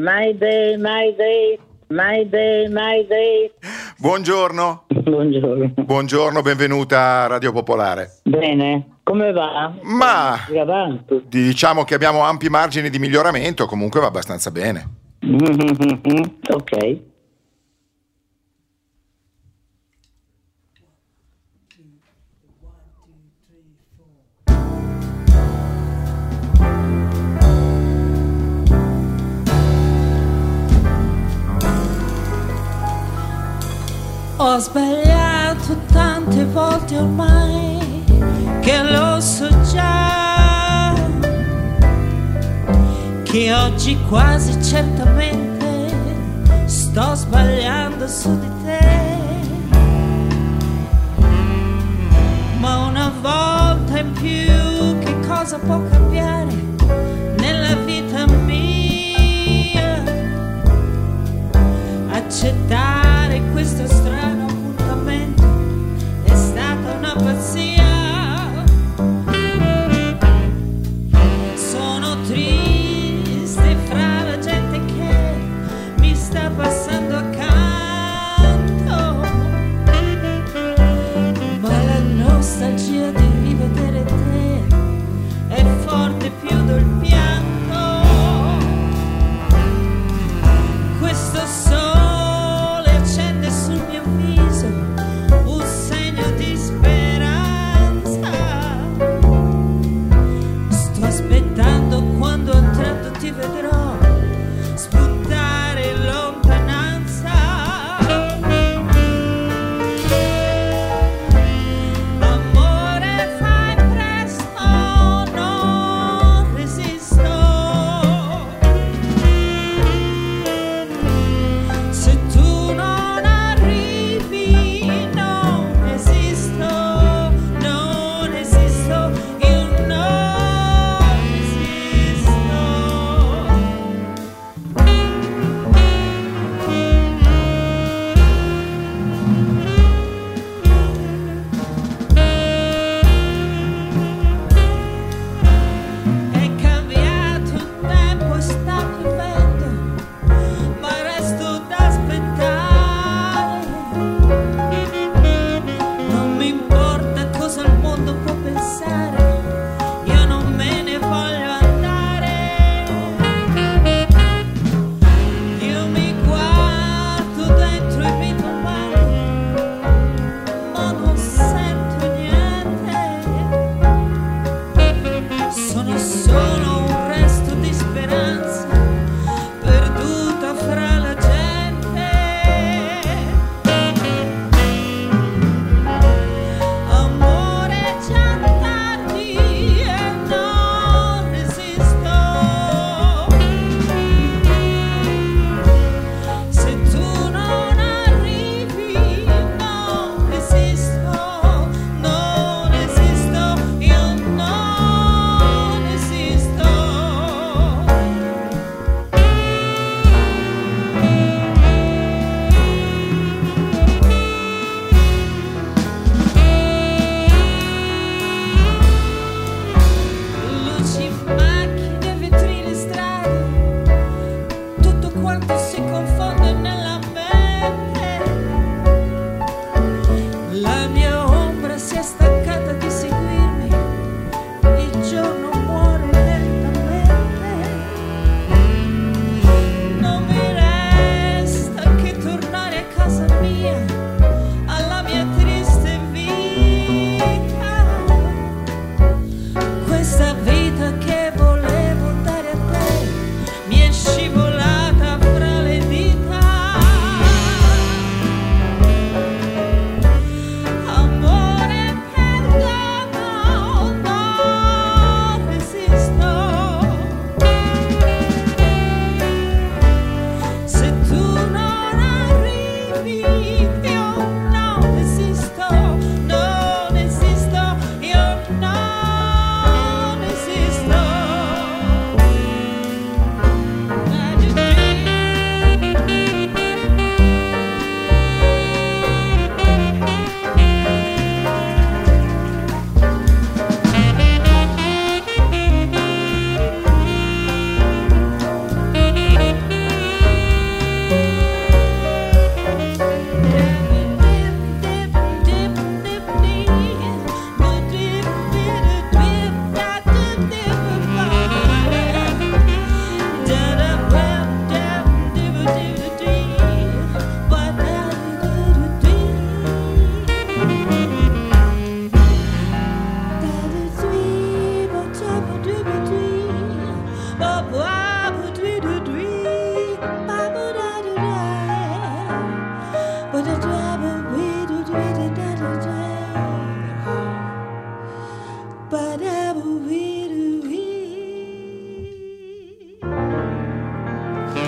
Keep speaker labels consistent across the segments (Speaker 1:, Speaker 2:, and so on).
Speaker 1: Mayday, Mayday, Mayday, Mayday.
Speaker 2: Buongiorno.
Speaker 1: Buongiorno.
Speaker 2: Buongiorno, benvenuta a Radio Popolare.
Speaker 1: Bene, come va?
Speaker 2: Ma
Speaker 1: Avanti.
Speaker 2: diciamo che abbiamo ampi margini di miglioramento, comunque va abbastanza bene.
Speaker 1: Ok.
Speaker 3: Ho sbagliato tante volte ormai, che lo so già, che oggi quasi certamente sto sbagliando su di te. Ma una volta in più che cosa può cambiare nella vita mia? Accettare questo strano appuntamento è stata una pazzia. Sono triste fra la gente che mi sta passando accanto, ma la nostalgia di rivedere te è forte più del pianto.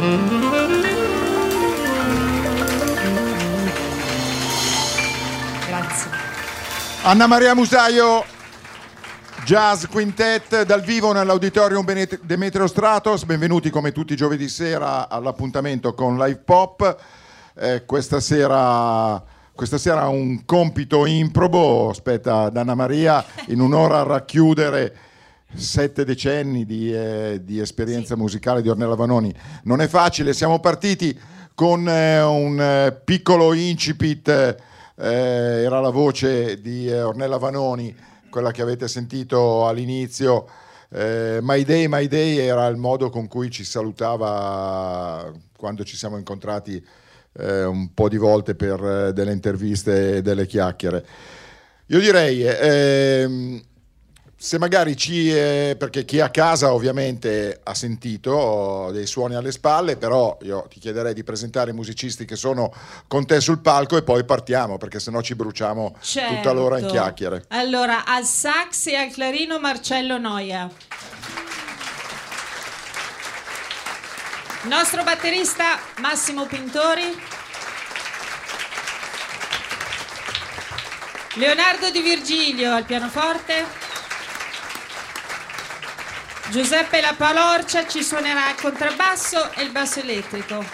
Speaker 4: Grazie.
Speaker 2: Anna Maria Musaio, Jazz Quintet dal vivo nell'Auditorium Demetrio Stratos. Benvenuti come tutti i giovedì sera all'appuntamento con Live Pop. Questa sera un compito improbo spetta ad Anna Maria in un'ora a racchiudere 7 decenni di esperienza musicale di Ornella Vanoni. Non è facile, siamo partiti con un piccolo incipit, era la voce di Ornella Vanoni, quella che avete sentito all'inizio. My Day era il modo con cui ci salutava quando ci siamo incontrati un po' di volte per delle interviste e delle chiacchiere. Io direi se magari perché chi è a casa ovviamente ha sentito dei suoni alle spalle, però io ti chiederei di presentare i musicisti che sono con te sul palco e poi partiamo, perché sennò ci bruciamo tutta l'ora in chiacchiere.
Speaker 4: Allora, al sax e al clarino Marcello Noia. Nostro batterista Massimo Pintori. Leonardo Di Virgilio al pianoforte. Giuseppe La Palorcia ci suonerà il contrabbasso e il basso elettrico.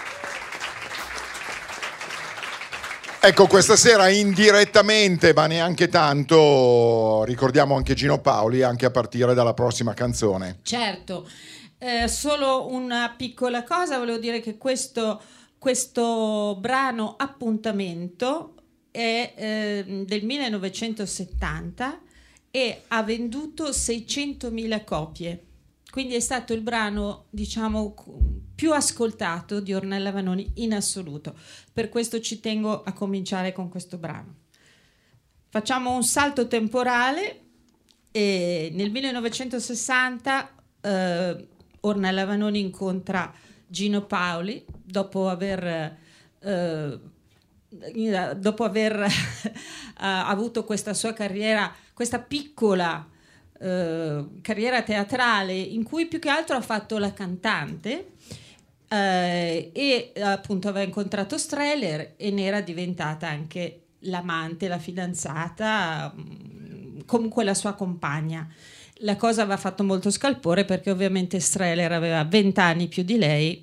Speaker 2: Ecco, questa sera indirettamente, ma neanche tanto, ricordiamo anche Gino Paoli, anche a partire dalla prossima canzone.
Speaker 4: Certo, solo una piccola cosa, volevo dire che questo brano Appuntamento è del 1970 e ha venduto 600.000 copie. Quindi è stato il brano, diciamo, più ascoltato di Ornella Vanoni in assoluto. Per questo ci tengo a cominciare con questo brano. Facciamo un salto temporale e nel 1960 Ornella Vanoni incontra Gino Paoli dopo aver avuto questa sua carriera, questa piccola carriera teatrale in cui più che altro ha fatto la cantante e appunto aveva incontrato Streller e ne era diventata anche l'amante, la fidanzata, comunque la sua compagna. La cosa aveva fatto molto scalpore perché ovviamente Streller aveva 20 anni più di lei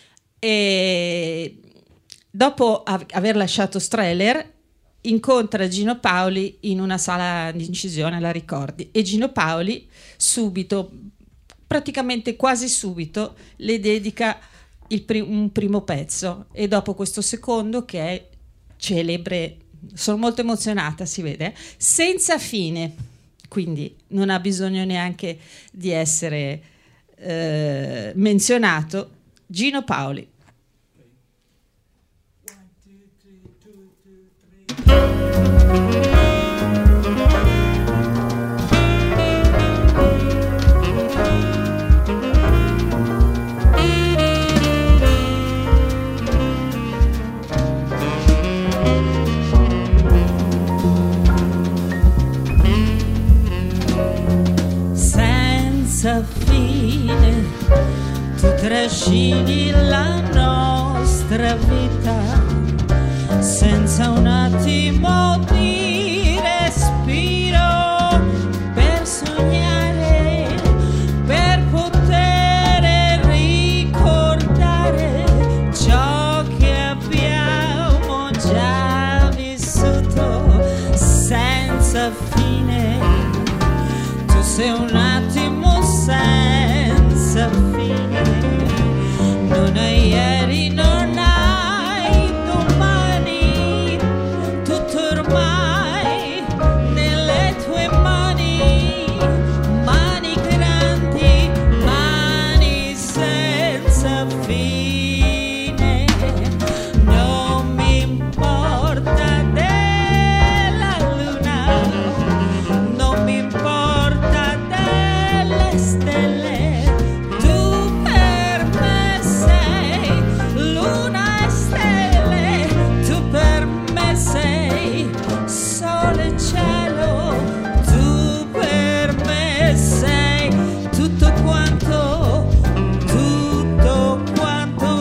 Speaker 4: e dopo aver lasciato Streller incontra Gino Paoli in una sala di incisione, la ricordi, e Gino Paoli subito, praticamente quasi subito, le dedica un primo pezzo e dopo questo secondo che è celebre, sono molto emozionata, si vede, Senza fine, quindi non ha bisogno neanche di essere menzionato, Gino Paoli.
Speaker 3: Senza fine tu trascini la nostra vita senza un attimo di respiro per sognare, per poter ricordare ciò che abbiamo già vissuto senza fine. Tu sei un attimo senza fine, non hai ieri, non hai domani, tutto ormai nelle tue mani, mani grandi, mani senza fine. Non mi importa della luna, non mi importa delle stelle, tu per me sei luna e stelle, tu per me sei sole e cielo, tu per me sei tutto quanto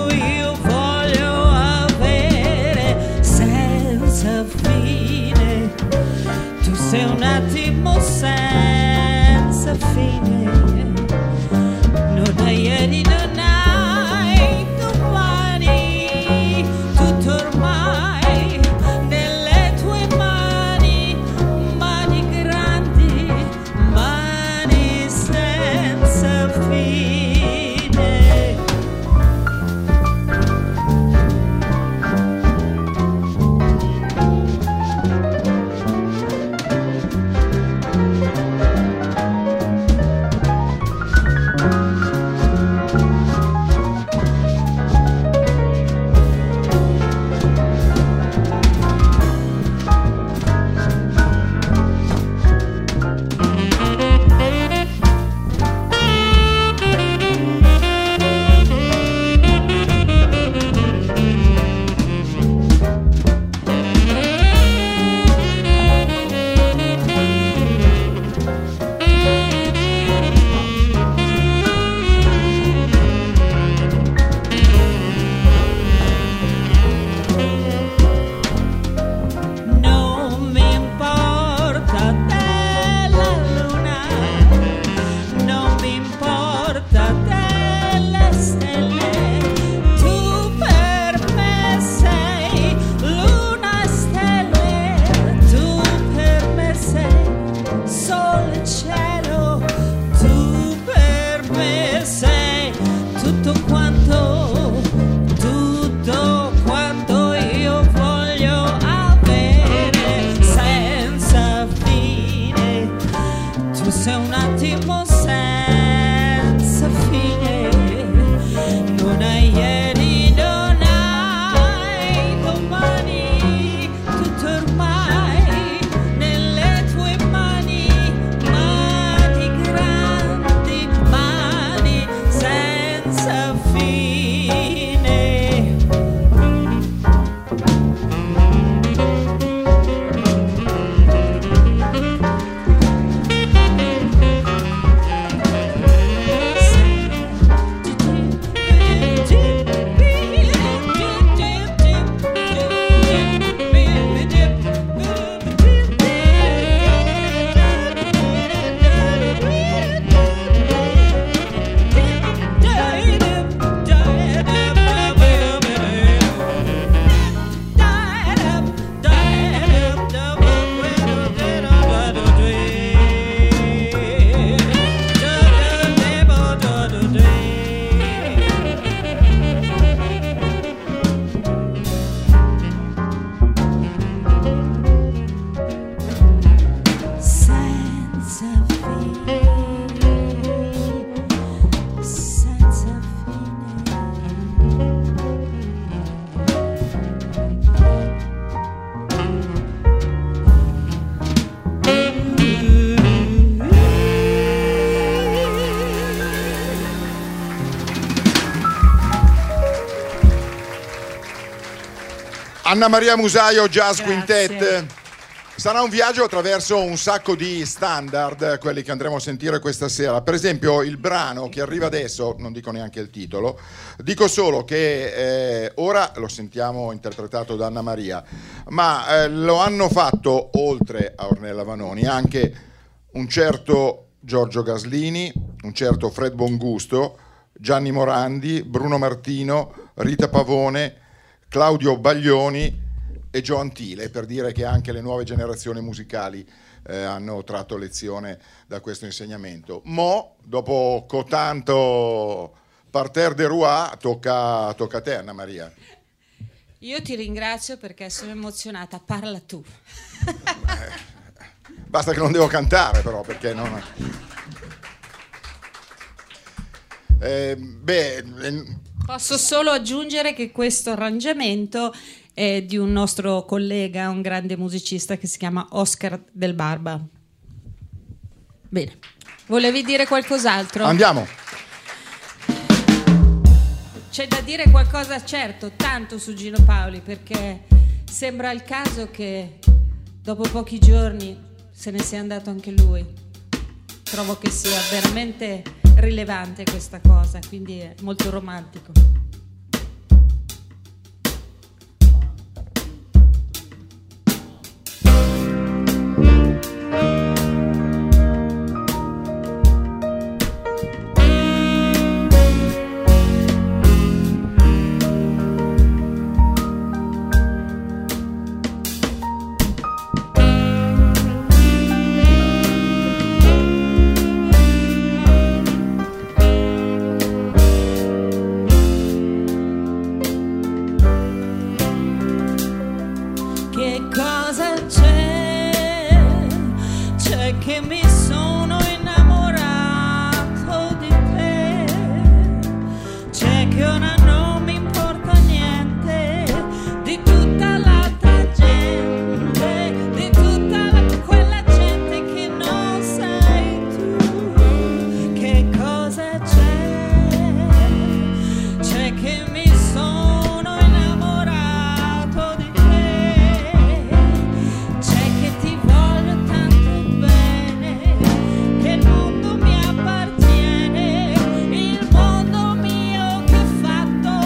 Speaker 2: Anna Maria Musaio, Jazz
Speaker 4: Grazie.
Speaker 2: Quintet. Sarà un viaggio attraverso un sacco di standard, quelli che andremo a sentire questa sera. Per esempio il brano che arriva adesso, non dico neanche il titolo, dico solo che ora lo sentiamo interpretato da Anna Maria, ma lo hanno fatto, oltre a Ornella Vanoni, anche un certo Giorgio Gaslini, un certo Fred Bongusto, Gianni Morandi, Bruno Martino, Rita Pavone, Claudio Baglioni e Gio Antile, per dire che anche le nuove generazioni musicali hanno tratto lezione da questo insegnamento. Mo, dopo cotanto parterre de roi, tocca a te, Anna Maria.
Speaker 4: Io ti ringrazio perché sono emozionata, parla tu.
Speaker 2: Basta che non devo cantare però, perché non...
Speaker 4: Posso solo aggiungere che questo arrangiamento è di un nostro collega, un grande musicista che si chiama Oscar Del Barba. Bene, volevi dire qualcos'altro?
Speaker 2: Andiamo.
Speaker 4: C'è da dire qualcosa, certo, tanto su Gino Paoli, perché sembra il caso che dopo pochi giorni se ne sia andato anche lui. Trovo che sia veramente rilevante questa cosa, quindi è molto romantico.
Speaker 3: Fatto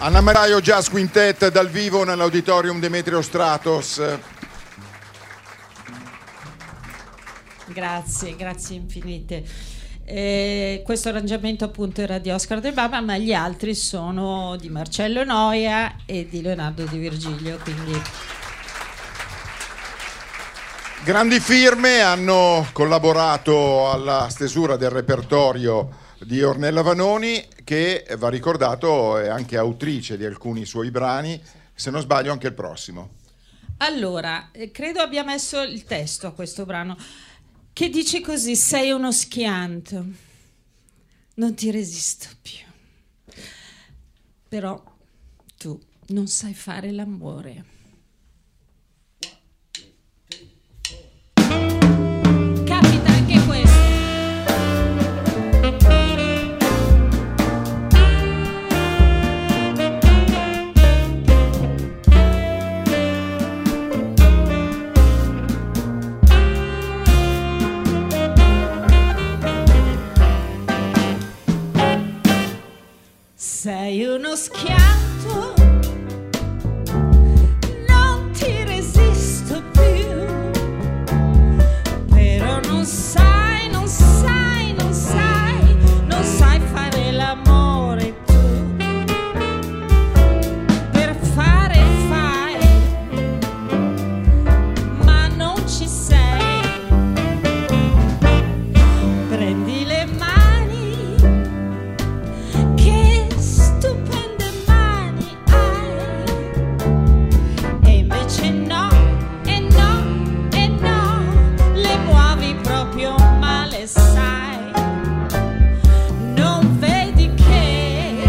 Speaker 2: Anna Maria Jazz Quintet dal vivo nell'Auditorium Demetrio Stratos.
Speaker 4: Grazie infinite. Questo arrangiamento appunto era di Oscar De Baba, ma gli altri sono di Marcello Noia e di Leonardo Di Virgilio, quindi
Speaker 2: grandi firme hanno collaborato alla stesura del repertorio di Ornella Vanoni, che va ricordato è anche autrice di alcuni suoi brani, se non sbaglio anche il prossimo.
Speaker 4: Allora, credo abbia messo il testo a questo brano, che dice così: sei uno schianto, non ti resisto più, però tu non sai fare l'amore. Capita anche questo. Sei uno schianto, non ti resisto più, però non sai fare l'amore tu. Per fare fai, ma non ci sei. Prendi le mani, che stupende mani hai, e invece no, le muovi proprio male, sai. Non vedi che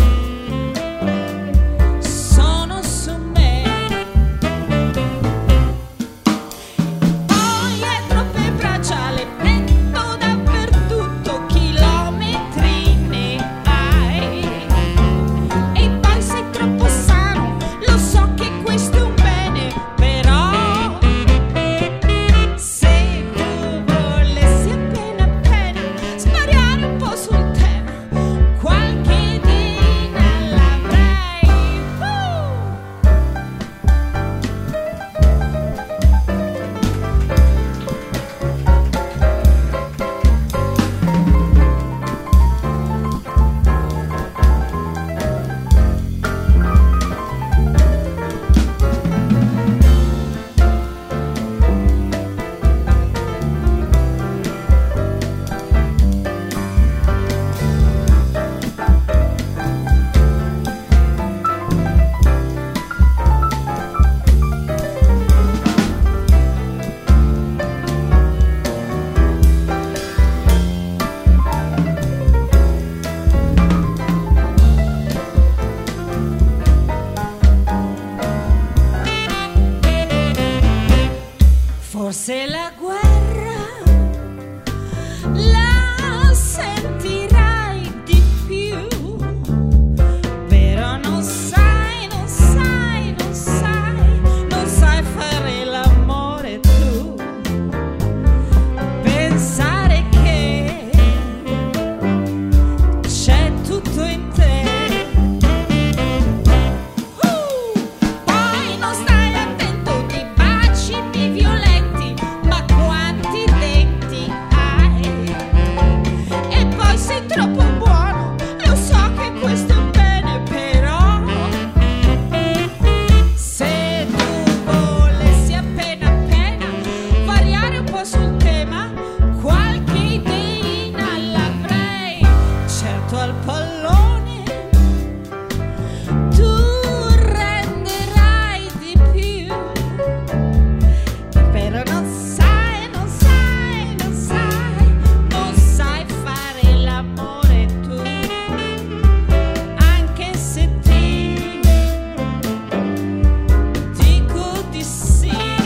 Speaker 4: sono su me. Poi dietro per braccia le metto dappertutto, chilometri ne hai. E poi sei troppo sano, lo so che questo è un bene, però se tu volessi appena svariare un po' sul tema, qualche idea l'avrei. Forse la guerra la sentirai di più, però non sai fare l'amore tu. Pensare che c'è tutto in te. Poi non stai attento, ti baci, mi violenti, ma quanti denti hai? E poi sei troppo buono, lo so che questo è un bene, però se tu volessi appena variare un po' sul tema, qualche ideina l'avrei. Certo al pallone tu renderai di più, però non sai fare l'amore tu. Anche se ti dico di sì,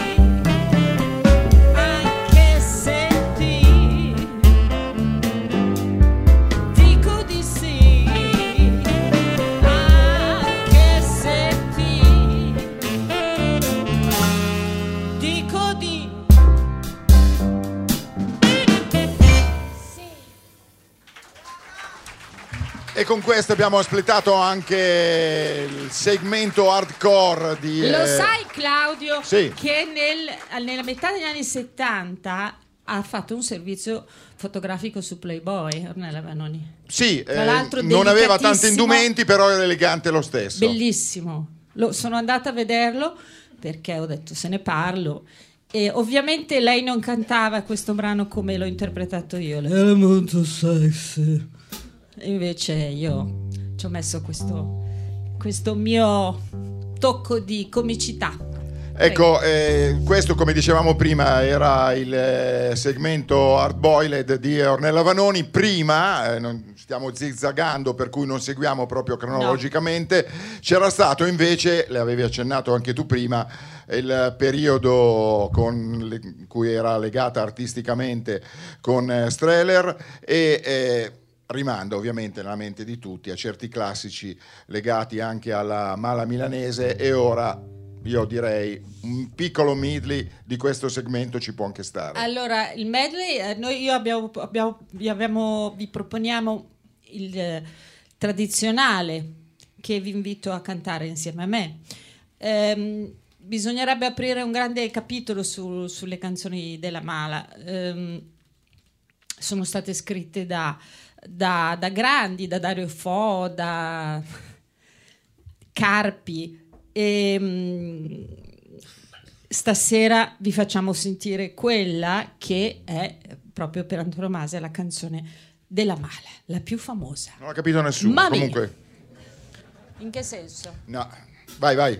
Speaker 4: anche se ti dico di sì.
Speaker 2: E con questo abbiamo splitato anche il segmento hardcore di...
Speaker 4: Lo sai, Claudio,
Speaker 2: sì,
Speaker 4: che nella metà degli anni 70 ha fatto un servizio fotografico su Playboy, Ornella Vanoni.
Speaker 2: Sì,
Speaker 4: tra l'altro
Speaker 2: non aveva tanti
Speaker 4: delicatissimo,
Speaker 2: indumenti, però era elegante lo stesso.
Speaker 4: bellissimo. Sono andata a vederlo perché ho detto se ne parlo. E ovviamente lei non cantava questo brano come l'ho interpretato io. Lei era molto sexy. Invece io ci ho messo questo mio tocco di comicità.
Speaker 2: Ecco, questo, come dicevamo prima, era il segmento Hard Boiled di Ornella Vanoni. Prima, non stiamo zizzagando, per cui non seguiamo proprio cronologicamente, c'era stato invece, le avevi accennato anche tu prima, il periodo in cui era legata artisticamente con Streller e... rimanda ovviamente nella mente di tutti a certi classici legati anche alla mala milanese, e ora io direi un piccolo medley di questo segmento ci può anche stare.
Speaker 4: Allora, il medley, vi proponiamo il tradizionale che vi invito a cantare insieme a me. Bisognerebbe aprire un grande capitolo sulle canzoni della Mala. Sono state scritte da grandi, da Dario Fo, da Carpi, e stasera vi facciamo sentire quella che è proprio per antonomasia la canzone della Mala, la più famosa.
Speaker 2: Non ha capito nessuno.
Speaker 4: Mami.
Speaker 2: Comunque.
Speaker 4: In che senso?
Speaker 2: No, vai.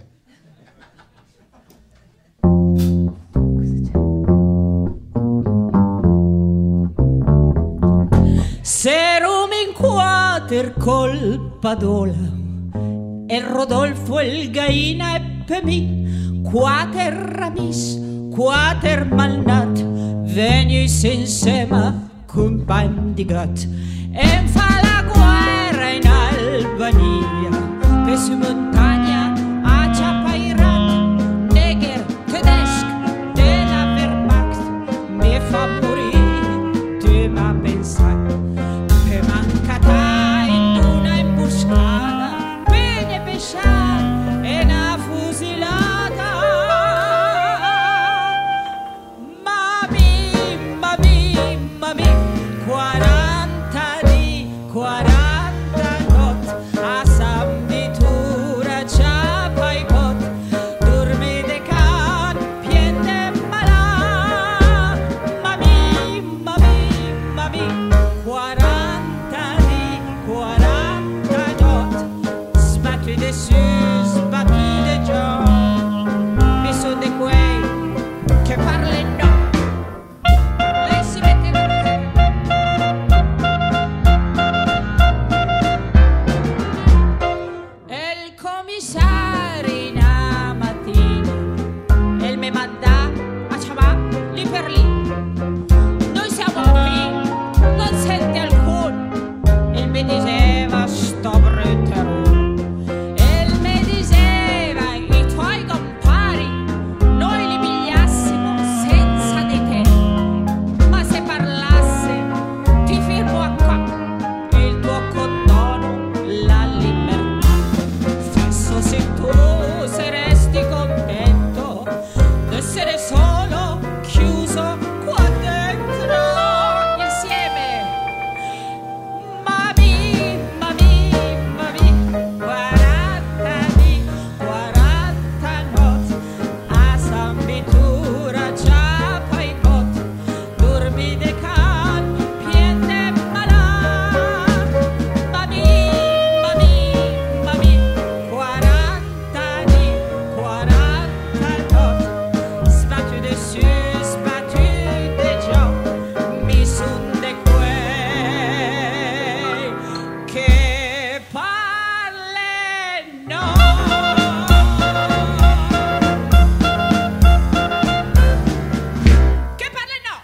Speaker 4: Se Roma in quater col Padola e Rodolfo il Gaina e Pemi, quater ramis, quater malnat, venis insieme compagni di gat, e fa la guerra in Albania, per su montagna a Ciapairat, neger tedesco della Wehrmacht, mi fa morire, tu m'ha pensato. In una imboscata, bene pesciata e una fusilata. Mami, 40 di 40 notti a San Vitura ciapa i pot, dormi de can, piende malà. Mami, 40 notti, sbattu dessus, sbattu de giù, mi son de quei che parlano. Lei si mette e il commissario una mattina e il me manda a chiamare lì per lì. Noi siamo qui, non sente alcun. Il me diceva sto brutto. Il me diceva i tuoi compari noi li pigliassimo senza di te. Ma se parlasse ti firmo a qua il tuo condono, la libertà. Fisso se tu saresti contento d'essere solo chiuso qua dentro insieme. Mami, 40 di 40 notti a San Vitura ciapa i pot, dormi de can, piende malà. Mami, 40 di 40 notti, sbattu dessus, sbattu de giù, mi son de quei che parleno. Che parleno.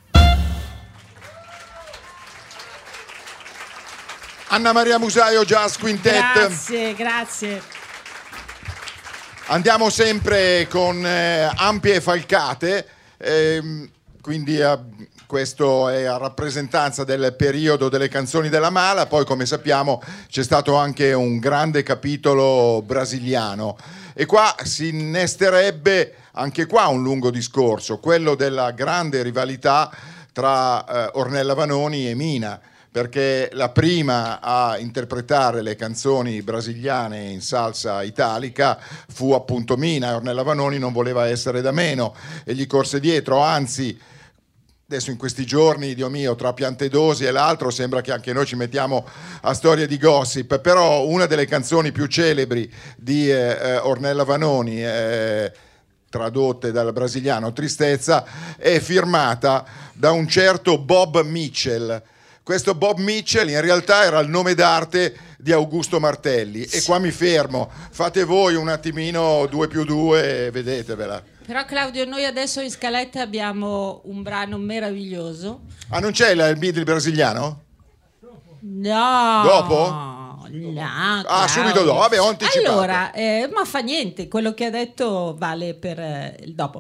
Speaker 2: Anna Maria Musaio, Jazz Quintet.
Speaker 4: Grazie.
Speaker 2: Andiamo sempre con ampie falcate, quindi questo è a rappresentanza del periodo delle canzoni della Mala. Poi, come sappiamo, c'è stato anche un grande capitolo brasiliano e qua si innesterebbe anche qua un lungo discorso, quello della grande rivalità tra Ornella Vanoni e Mina, perché la prima a interpretare le canzoni brasiliane in salsa italica fu appunto Mina, e Ornella Vanoni non voleva essere da meno e gli corse dietro, anzi adesso in questi giorni, Dio mio, tra Piantedosi e l'altro sembra che anche noi ci mettiamo a storia di gossip, però una delle canzoni più celebri di Ornella Vanoni, tradotte dal brasiliano Tristezza, è firmata da un certo Bob Mitchell. Questo Bob Mitchell in realtà era il nome d'arte di Augusto Martelli. E qua mi fermo, fate voi un attimino 2+2 e vedetevela.
Speaker 4: Però Claudio, noi adesso in scaletta abbiamo un brano meraviglioso.
Speaker 2: Ah, non c'è il Beatle brasiliano?
Speaker 4: No.
Speaker 2: Dopo?
Speaker 4: No,
Speaker 2: ah, subito dopo, vabbè, ho anticipato.
Speaker 4: Allora, ma fa niente, quello che ha detto vale per il dopo.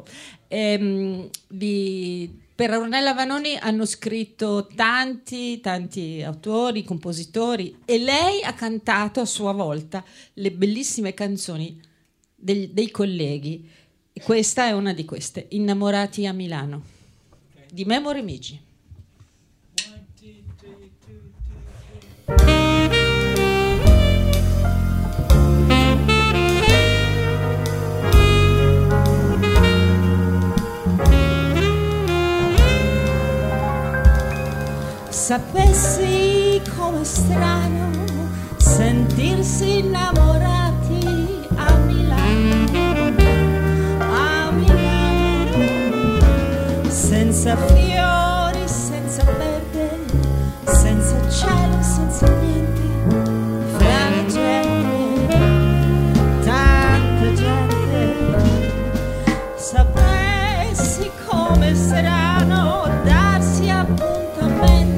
Speaker 4: Per Ornella Vanoni hanno scritto tanti autori, compositori, e lei ha cantato a sua volta le bellissime canzoni dei colleghi. E questa è una di queste, Innamorati a Milano, di Memo Remigi.
Speaker 3: Sapessi com'è strano sentirsi innamorati a Milano, senza fiori, senza verde, senza cielo, senza niente, fra la gente, tanta gente. Sapessi com'è strano darsi appuntamenti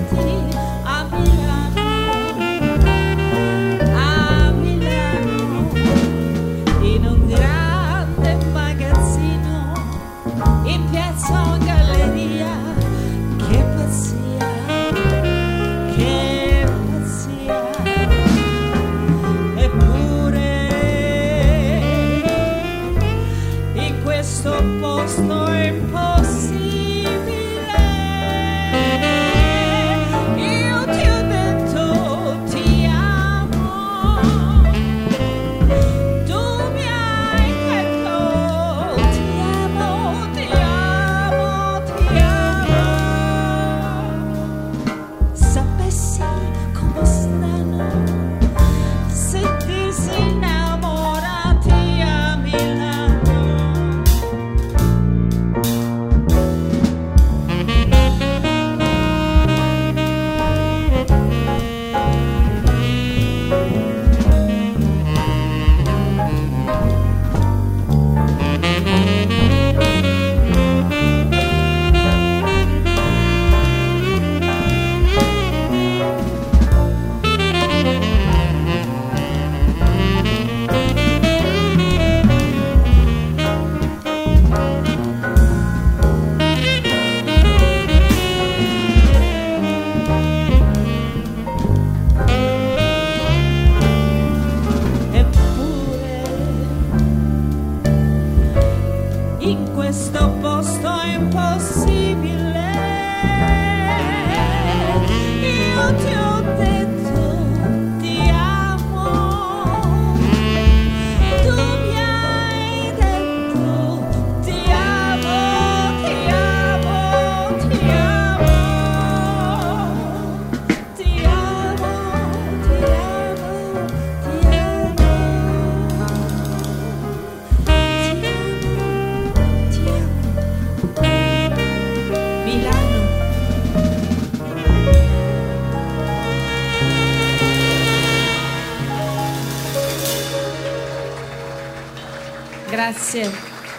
Speaker 4: Grazie.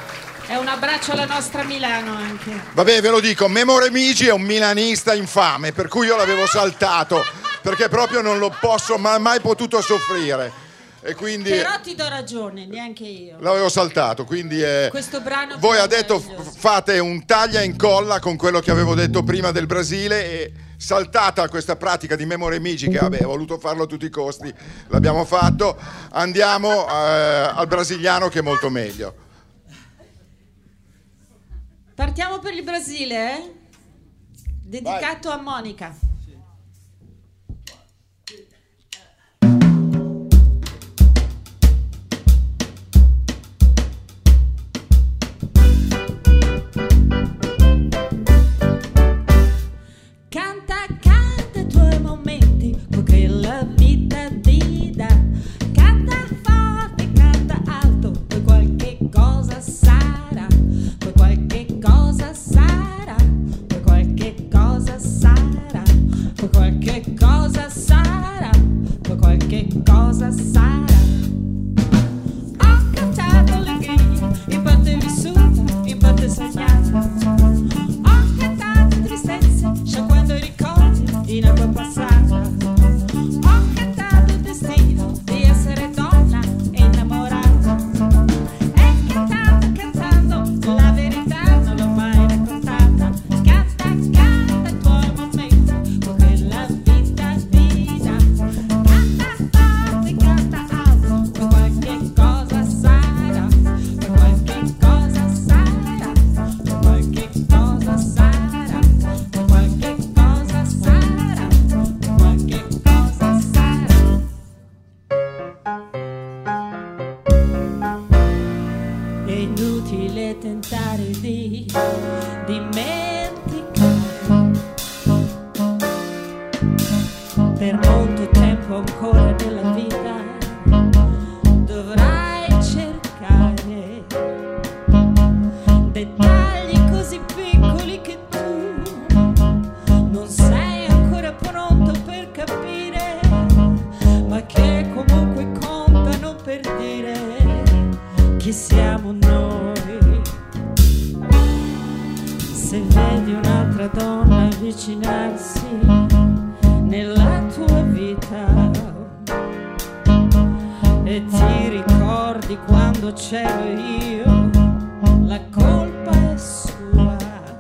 Speaker 4: E un abbraccio alla nostra Milano anche.
Speaker 2: Vabbè, ve lo dico, Memo Remigi è un milanista infame, per cui io l'avevo saltato, perché proprio non lo posso mai potuto soffrire. e quindi
Speaker 4: Però ti do ragione, neanche io.
Speaker 2: l'avevo saltato, quindi
Speaker 4: Questo brano
Speaker 2: voi
Speaker 4: è
Speaker 2: ha detto
Speaker 4: meraviglioso.
Speaker 2: fate un taglia e incolla con quello che avevo detto prima del Brasile e saltata questa pratica di memoria magica, vabbè, ho voluto farlo a tutti i costi, l'abbiamo fatto, andiamo al brasiliano che è molto meglio.
Speaker 4: Partiamo per il Brasile, dedicato a Monica. Canta, canta i tuoi momenti, quel che la vita ti dà. Canta forte, canta alto, poi qualche cosa sarà. Poi qualche cosa sarà. Poi qualche cosa sarà. Poi qualche cosa sarà. Poi qualche cosa sarà. Ho cantato allegria, in parte vissuta, in parte sognata. Ho cantato tristezze, sciacquando i ricordi in acqua passata. Ho cantato il destino di essere donna e innamorata. E cantando, cantando, la verità non l'ho mai raccontata. Canta, canta i tuoi momenti, perché la vita ti dà. Canta forte, canta alto, poi qualche cosa sarà. Poi qualche cosa sarà. Poi qualche cosa sarà. Poi qualche cosa sarà. Poi qualche cosa sarà. È inutile tentare di dimenticare. Per molto tempo ancora nella vita dovrai cercare dettagli così piccoli che tu non sei ancora pronto per capire, ma che comunque contano per dire chi siamo noi. Se vedi un'altra donna avvicinarsi nella tua vita e ti ricordi quando c'ero io, la colpa è sua.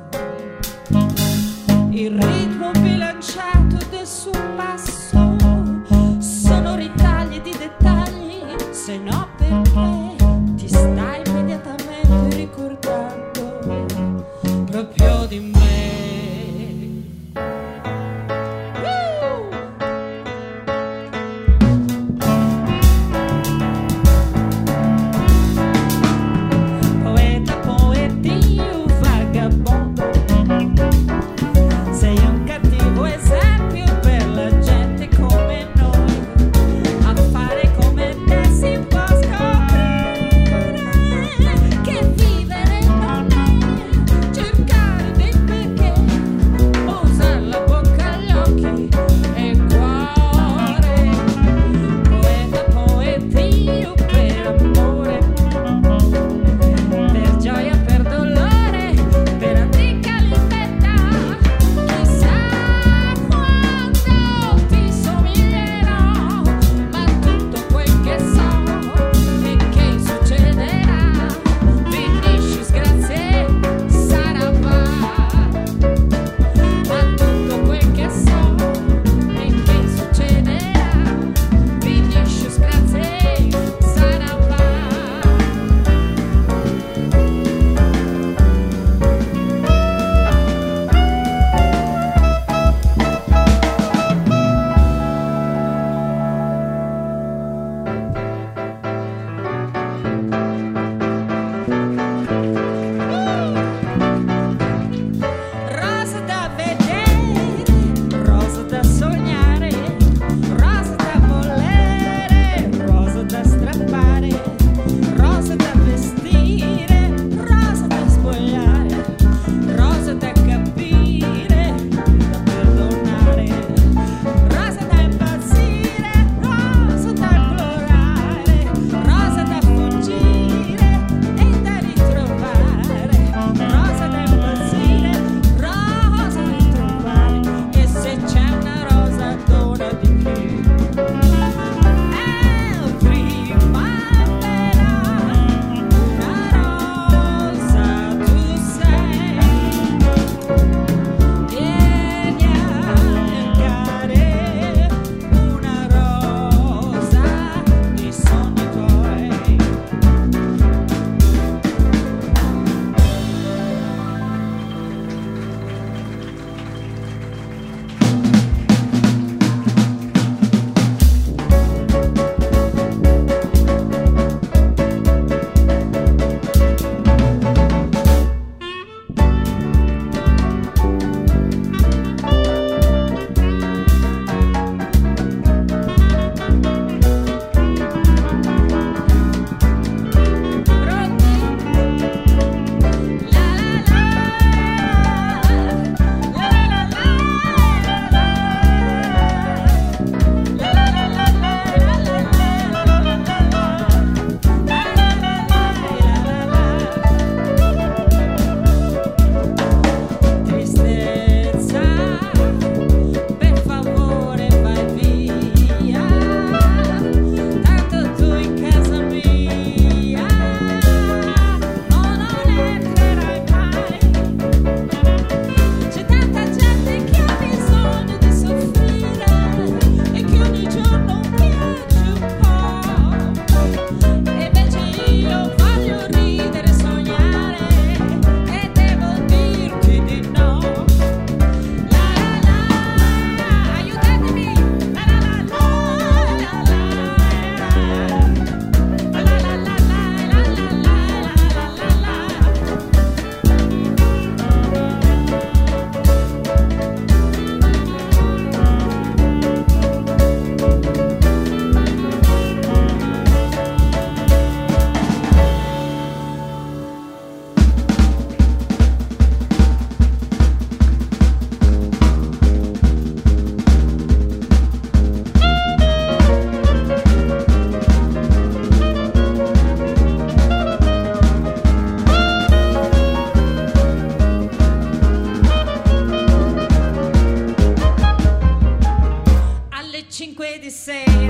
Speaker 4: Il ritmo bilanciato del suo passo sono ritagli di dettagli, se no perché ti stai immediatamente ricordando proprio di me. Poeta, poetino, vagabondo, sei un cattivo esempio per la gente come noi. A fare come te si può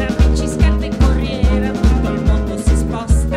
Speaker 4: bici, scarpe e corriera, tutto il mondo si sposta.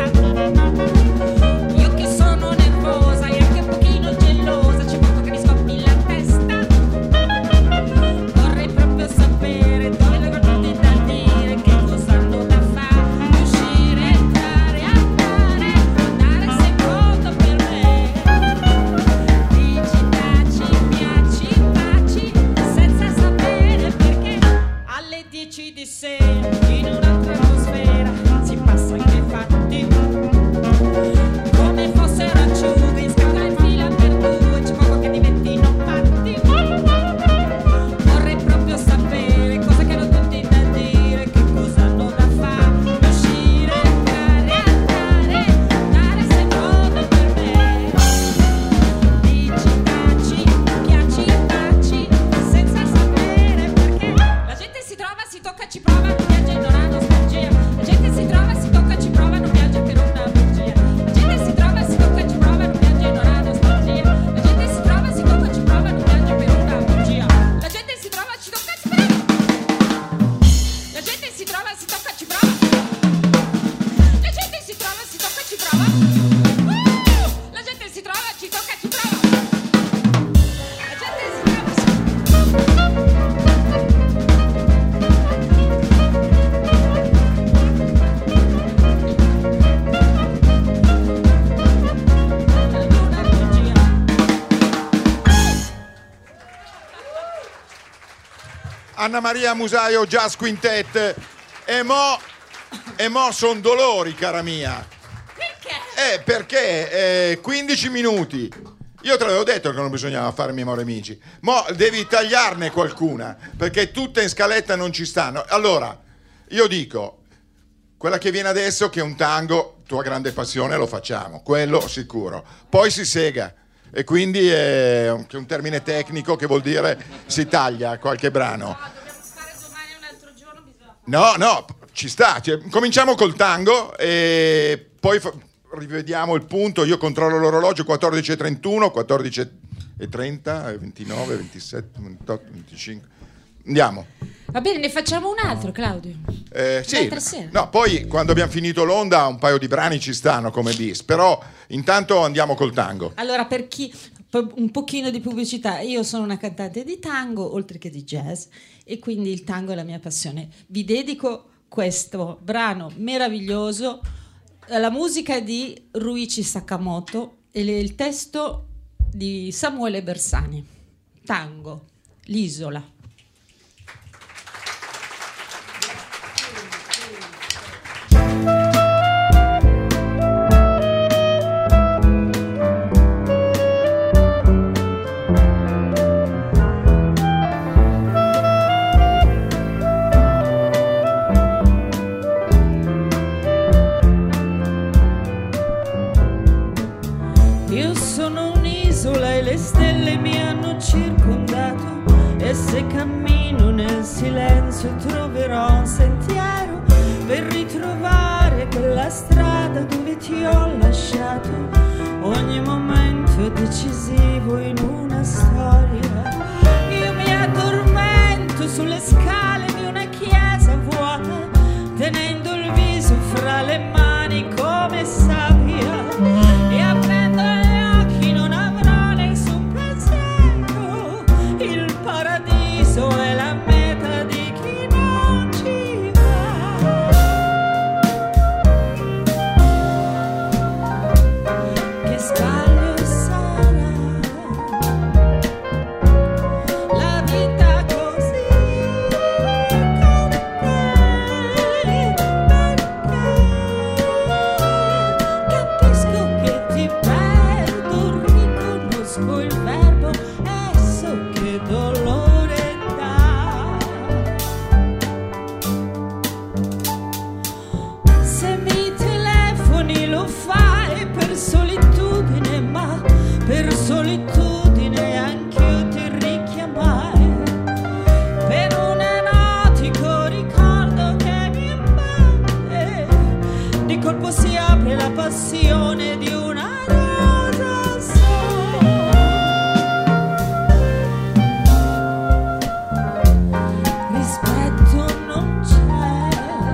Speaker 4: Io che sono nervosa e anche un pochino gelosa, c'è poco che mi scoppi la testa. Vorrei proprio sapere dove le guardate da dire, che cosa hanno da fare, uscire, entrare, andare secondo per me. Dici, taci, piaci, baci, senza sapere perché. Alle 10 di sera, in un'altra atmosfera, si passa anche fatti come fossero acciughe in scatola in fila per due, c'è poco che diventino fatti. Vorrei proprio sapere cosa che hanno tutti da dire, che cosa hanno da fare, uscire, entrare, andare secondo per me. Dici, taci, piaci, baci, senza sapere perché. La gente si trova, si tocca, ci prova, non viaggia in una nostalgia. La gente si trova, si tocca, ci prova, non viaggia per una bugia. La gente si trova, si tocca, ci prova, non viaggia in una nostalgia. La gente si trova, si tocca, ci prova, non viaggia per una bugia. La gente si trova, ci tocca, ci prova. La gente si trova, si tocca, ci prova. La gente si trova, si tocca, ci prova. La gente si trova, ci tocca, ci prova. La gente si trova, una bugia.
Speaker 2: Anna Maria Musaio, Jazz Quintet. E mo son dolori, cara mia.
Speaker 4: Perché?
Speaker 2: Perché 15 minuti. Io te l'avevo detto che non bisognava fare memoria amici. Mo devi tagliarne qualcuna, perché tutte in scaletta non ci stanno. Allora, io dico, quella che viene adesso, che è un tango, tua grande passione, lo facciamo, quello sicuro. Poi si sega, e quindi è un termine tecnico che vuol dire si taglia qualche brano.
Speaker 4: No, dobbiamo fare domani un altro giorno, bisogna.
Speaker 2: No, ci sta. Cominciamo col tango e poi rivediamo il punto. Io controllo l'orologio. 14:31, 14:30, 29, 27, 28, 25. Andiamo.
Speaker 4: Va bene, ne facciamo un altro, Claudio.
Speaker 2: Sì.
Speaker 4: L'altra sera.
Speaker 2: No, poi quando abbiamo finito l'onda un paio di brani ci stanno come bis, però intanto andiamo col tango.
Speaker 4: Allora, per chi un pochino di pubblicità, io sono una cantante di tango oltre che di jazz, e quindi il tango è la mia passione. Vi dedico questo brano meraviglioso. La musica è di Ruichi Sakamoto e il testo di Samuele Bersani. Tango, l'isola.
Speaker 3: Io sono un'isola e le stelle mi hanno circondato, e se cammino nel silenzio troverò un sentiero per ritrovare quella strada dove ti ho lasciato. Ogni momento è decisivo in una storia. Io mi addormento sulle scale di una chiesa vuota, tenendo il viso fra le mani come sabbia, e aprendo gli occhi non avrò nessun pensiero. Il paradiso è la meta di chi non ci va. Che sbaglio sarà la vita così con te, perché capisco che ti perdo, riconosco il verbo e so che dolore dà. Se mi telefoni lo fai per solitudine, ma per solitudine anch'io ti richiamai. Per un erotico ricordo che mi invade, di colpo si apre la passione di una rosa sola. Rispetto non c'è,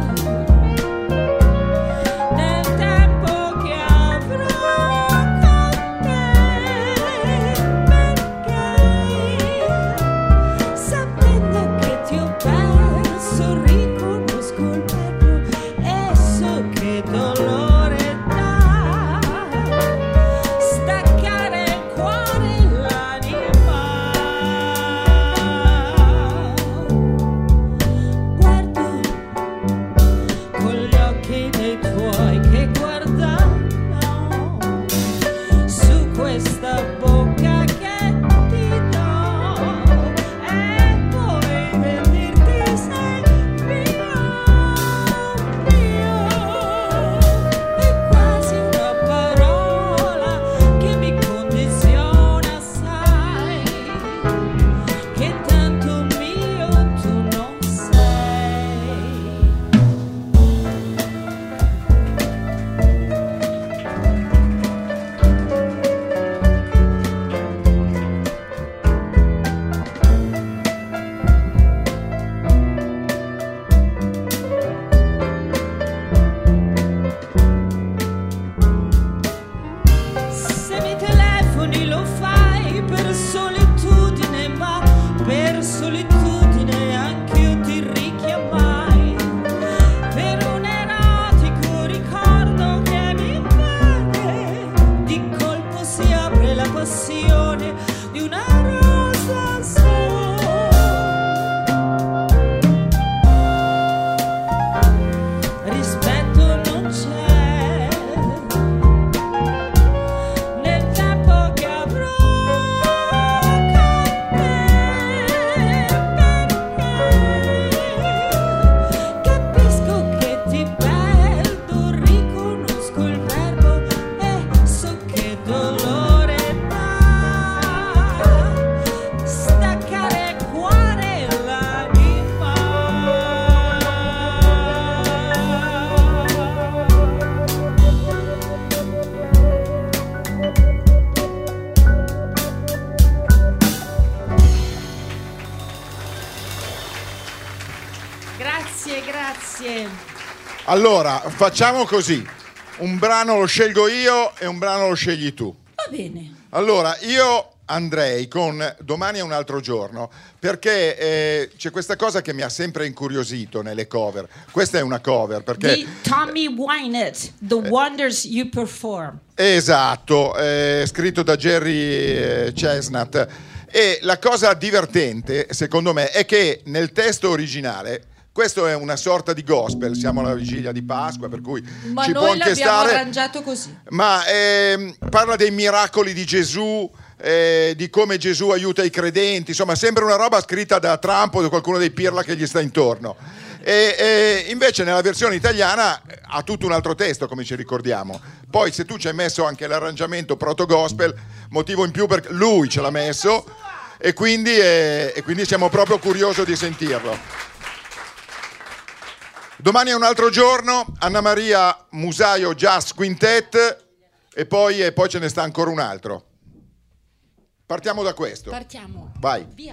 Speaker 4: Grazie.
Speaker 2: Allora, facciamo così. Un brano lo scelgo io e un brano lo scegli tu.
Speaker 4: Va bene.
Speaker 2: Allora, io andrei con Domani è un altro giorno, perché c'è questa cosa che mi ha sempre incuriosito nelle cover. Questa è una cover, perché...
Speaker 4: Di Tommy Wynette, The Wonders You Perform.
Speaker 2: Esatto, scritto da Jerry Chestnut. E la cosa divertente, secondo me, è che nel testo originale... Questo è una sorta di gospel, siamo alla vigilia di Pasqua, per cui
Speaker 4: ma
Speaker 2: ci
Speaker 4: noi
Speaker 2: può anche
Speaker 4: l'abbiamo
Speaker 2: stare.
Speaker 4: arrangiato così.
Speaker 2: Ma parla dei miracoli di Gesù, di come Gesù aiuta i credenti, insomma sembra una roba scritta da Trump o da qualcuno dei pirla che gli sta intorno. E invece nella versione italiana ha tutto un altro testo, come ci ricordiamo. Poi se tu ci hai messo anche l'arrangiamento proto-gospel, motivo in più perché lui ce l'ha messo e quindi siamo proprio curiosi di sentirlo. Domani è un altro giorno, Anna Maria Musaio Jazz Quintet e poi ce ne sta ancora un altro. Partiamo da questo.
Speaker 4: Partiamo.
Speaker 2: Vai.
Speaker 4: Via.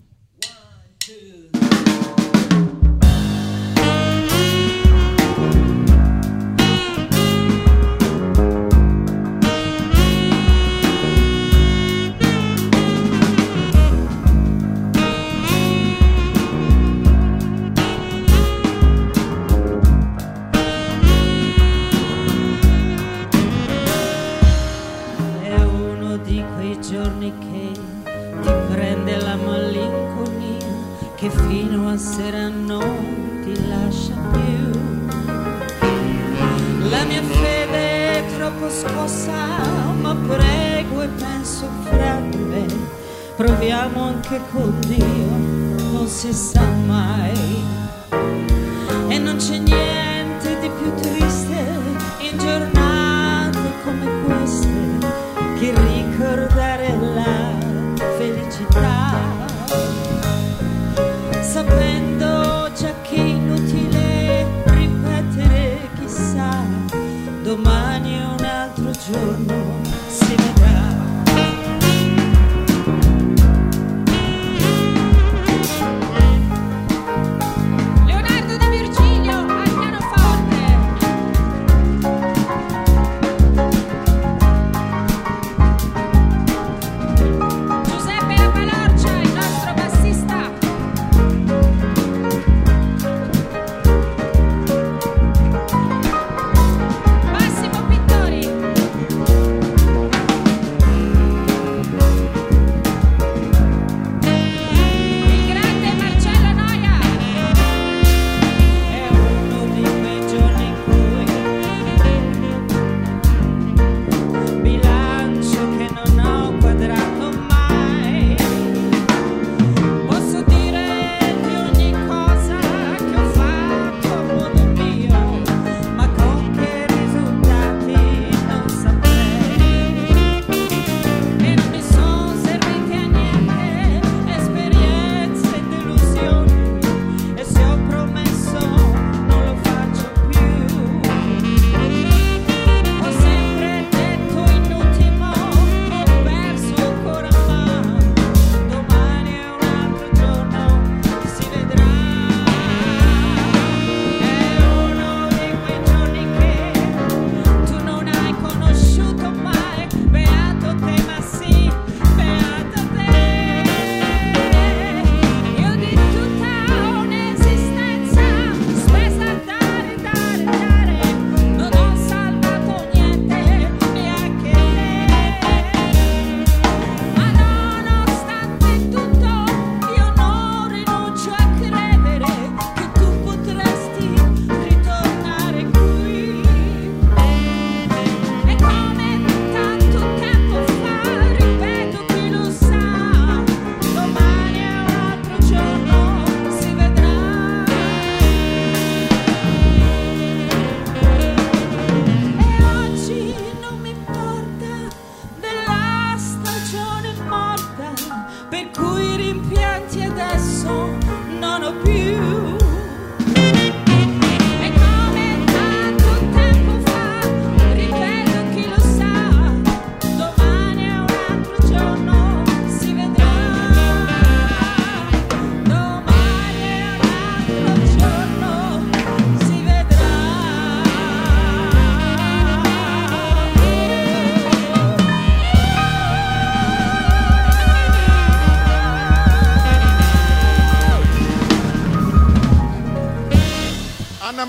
Speaker 4: Giorni che ti prende la malinconia che fino a sera non ti lascia più. La mia fede è troppo scossa, ma prego e penso fra di me, proviamo anche con Dio, non si sa mai. E non c'è niente di più triste in giornate come queste che ricordare la felicità, sapendo già che è inutile ripetere chissà, domani è un altro giorno, si vedrà. Leonardo De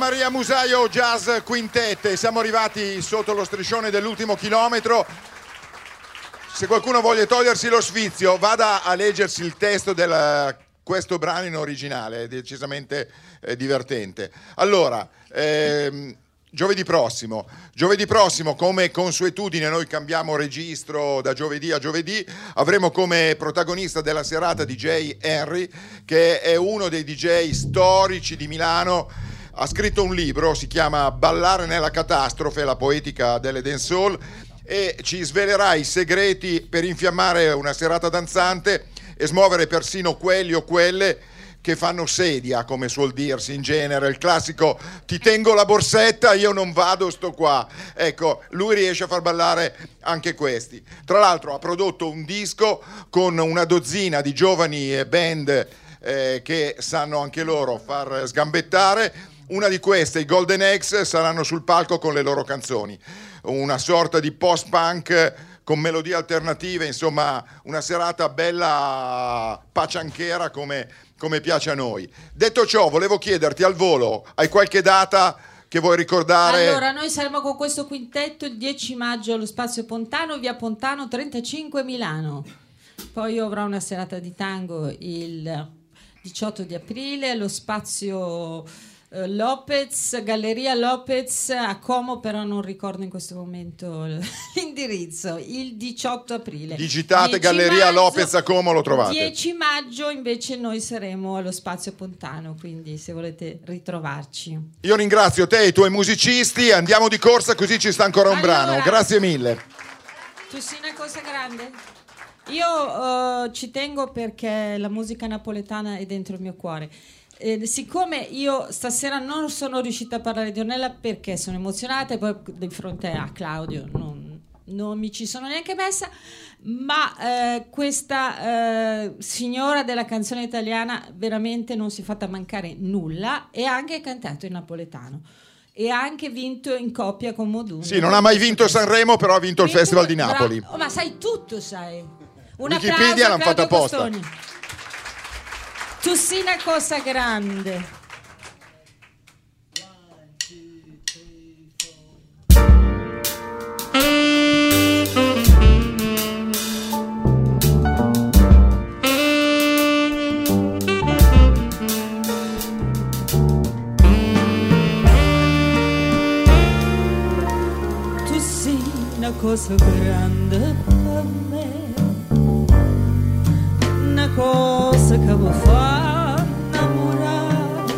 Speaker 2: Maria Musaio Jazz Quintet. Siamo arrivati sotto lo striscione dell'ultimo chilometro. Se qualcuno voglia togliersi lo sfizio, vada a leggersi il testo di questo brano in originale, è decisamente divertente. Allora, giovedì prossimo, come consuetudine, noi cambiamo registro da giovedì a giovedì. Avremo come protagonista della serata DJ Henry, che è uno dei DJ storici di Milano. Ha scritto un libro, si chiama Ballare nella catastrofe, la poetica delle dancehall, e ci svelerà i segreti per infiammare una serata danzante e smuovere persino quelli o quelle che fanno sedia, come suol dirsi in genere, il classico ti tengo la borsetta, io non vado, sto qua. Ecco, lui riesce a far ballare anche questi. Tra l'altro ha prodotto un disco con una dozzina di giovani band che sanno anche loro far sgambettare. Una di queste, i Golden Eggs, saranno sul palco con le loro canzoni. Una sorta di post-punk con melodie alternative, insomma una serata bella pacianchera come piace a noi. Detto ciò, volevo chiederti al volo, hai qualche data che vuoi ricordare?
Speaker 4: Allora, noi saremo con questo quintetto il 10 maggio allo Spazio Pontano, via Pontano 35 Milano. Poi io avrò una serata di tango il 18 di aprile allo Spazio Lopez, Galleria Lopez a Como, però non ricordo in questo momento l'indirizzo. Il 18 aprile
Speaker 2: digitate Galleria
Speaker 4: maggio,
Speaker 2: Lopez a Como, lo trovate.
Speaker 4: 10 maggio invece noi saremo allo Spazio Pontano, quindi se volete ritrovarci.
Speaker 2: Io ringrazio te e i tuoi musicisti, andiamo di corsa così ci sta ancora un brano. Grazie mille.
Speaker 4: Tu sei una cosa grande. Io ci tengo perché la musica napoletana è dentro il mio cuore. Siccome io stasera non sono riuscita a parlare di Ornella perché sono emozionata, e poi di fronte a Claudio non mi ci sono neanche messa, ma questa signora della canzone italiana veramente non si è fatta mancare nulla, e ha anche cantato in napoletano e ha anche vinto in coppia con Modugno.
Speaker 2: Sì, non ha mai vinto Sanremo, però ha vinto il Festival di Napoli.
Speaker 4: Oh, ma sai tutto, sai. Un
Speaker 2: Wikipedia l'hanno fatta apposta.
Speaker 4: Costoni. Tu sei una cosa grande. Tu sei una cosa grande per me, una cosa che mi fa innamorare,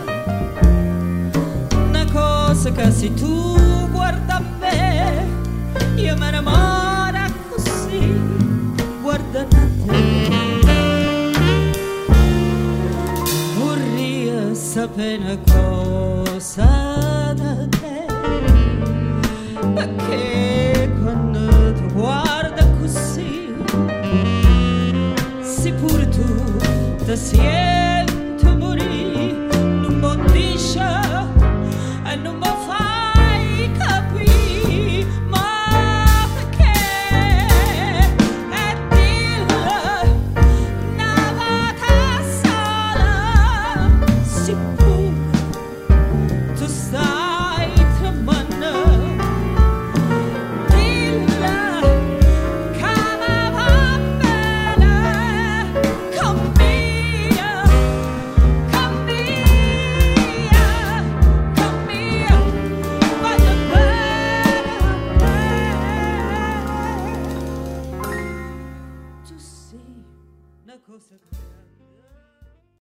Speaker 4: una cosa che se tu guarda a me io mi innamoro così, guarda a te. Vorrei sapere una cosa da te, perché quando ti guarda così, se pure tu ti siedi